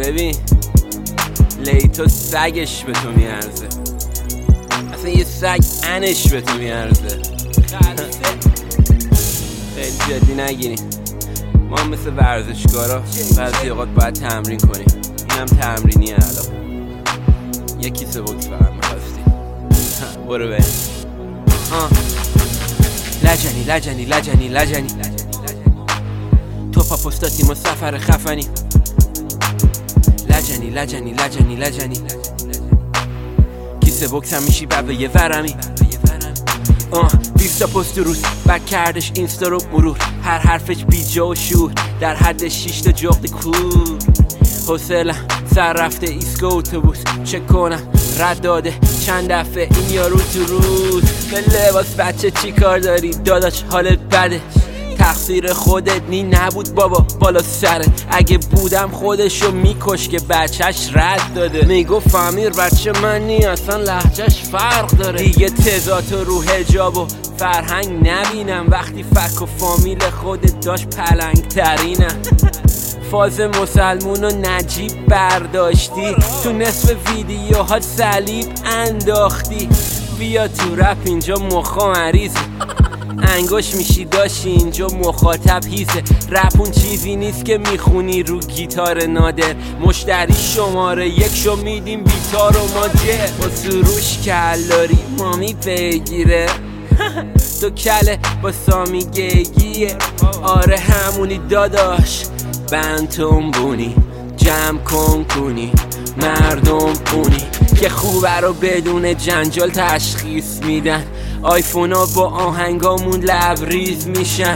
ببین لیتو سگش به تو میارزه، اصلا یه سگ انش به تو میارزه. خیلی جدی نگیریم، ما مثل ورزشکارا بعضی اوقات باید تمرین کنیم. اینم تمرینیه. الان یه کیسه بوکس فقط میخواستی. برو بریم. لجنی لجنی لجنی لجنی تو پاپوستاتیم و سفر خفنی. لجنی لجنی لجنی لجنی کیسه بوکس هم میشی بعد به یه ورمی. 20 پست روز بک کردش اینستا رو مرور، هر حرفش بیجا و شور، در حد 6 تا جغد کور. حوصلم سر رفته ایسکو اتوبوس، چک کنم رد داده چند دفعه این یارو تو روز. به لباس بچه چی کار داری داداش حالت بده، تقصیر خودت نبود بابا بالا سرت. اگه بودم خودشو میکش که بچهش رد داده. میگفت امیر بچه من نی اصلا لهجهش فرق داره. دیگه تضاد رو حجاب و فرهنگ نبینم، وقتی فک و فامیل خودت داشت پلنگ ترینم. فاز مسلمون و نجیب برداشتی، تو نصف ویدیوها صلیب انداختی. بیا تو رپ اینجا مخا مریضه، انگوش میشی داشتی اینجا مخاطب هیزه. رپ اون چیزی نیست که میخونی رو گیتار نادر، مشتری شماره 1 شو میدیم بیتار و ماجر. با سروش کلاری مامی بگیره تو کله با سامی گیگیه. آره همونی داداش بنتون بونی، جمع کن کنی مردم پونی که خوبه رو بدون جنجال تشخیص میدن. آیفون ها با آهنگامون لبریز میشن.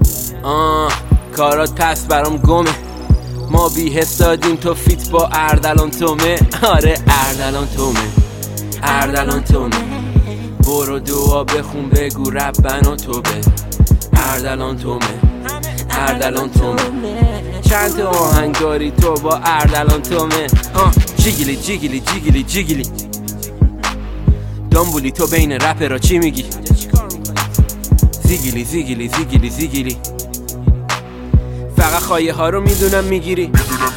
کارات پس برام گمه، ما بی حس دادیم تو فیت با اردلان تومه. آره اردلان تومه، اردلان تومه. برو دعا بخون بگو ربنا توبه. اردلان تومه، اردلان تومه. چند تا آهنگ داری تو با اردلان تومه. جیگلی جیگلی جیگلی جیگلی دنبولی تو بین رپ را چی میگی؟ زیگلی زیگلی زیگلی زیگلی فقط خایه ها رو میدونم میگیری.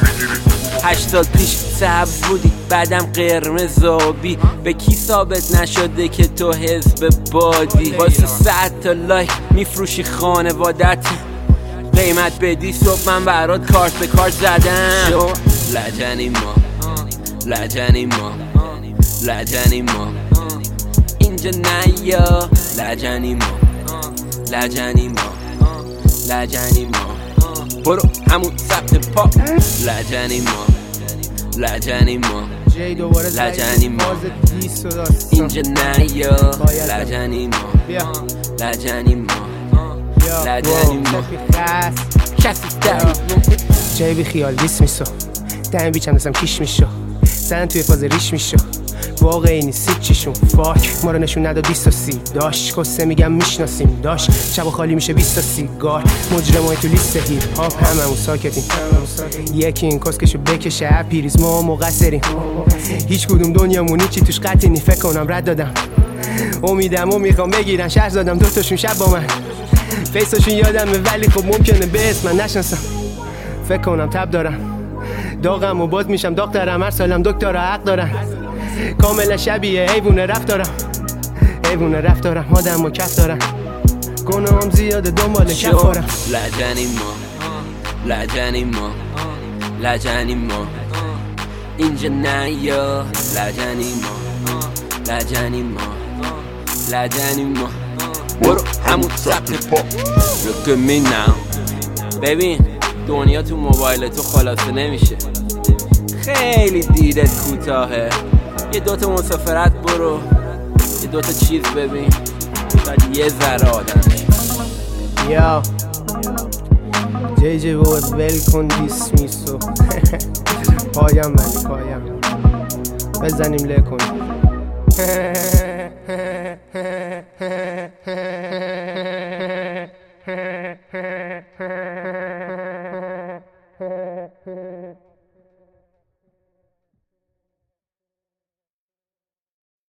8 سال پیش سبز بودی بعدم قرمز آبی، به کی ثابت نشده که تو حزب بادی؟ واسه 100 تا لایک میفروشی خانوادت، قیمت بدی صبح من برات کارت به کارت زدم. لجنی ما لجنی ما لجنی ما اینجا نیا. لجنی ما لجنی ما لجنی ما برو همون ثبت پا. لجنی ما لجنی ما لجنی ما اینجا نیا. لجنی ما لجنی ما لجنی ما کسی داری جای بی خیال بیس میسو دم بیچم دستم کیش میشو، زن توی فاز ریش میشو. واقعی نیست چیشون فاک ما رو نشون نداد 20 تا 30 داش کسه میگم میشناسیم داش شب خالی میشه 20 تا سیگار. مجرمای تو لیست هیپ هاپ هممون ساکتیم، یکی این کسکشو بکشه اپیریز ما مقصریم. هیچ کدوم دنیامون چی توش قطعی نی، فکر کنم رد دادم. امیدم و میخوام بگیرن شهر زدم دوتاشون شب با من، فیساشون یادمه ولی خب ممکنه به اسم من نشناسم. فکر کنم تب دارم داغم و باز میشم داغترم، هر سالم دکترها حق دارن. کاملا شبیه حیوونه رفت دارم، حیوونه رفت دارم. آدم و کف دارم، گناهم زیاده دنبال کف دارم. لجنی ما لجنی ما لجنی ما اینجا نیا. لجنی ما لجنی ما لجنی ما برو همون ثبت پا. Look at me now. ببین دنیا تو موبایل تو خلاصه نمیشه، خیلی دیدت کوتاهه. یه دوتا مسافرت برو، یه دوتا چیز ببین، بعد یه ذره آدم یا جی بابا ول کن دیس میسو پایم ولی پایم بزنیم لکن.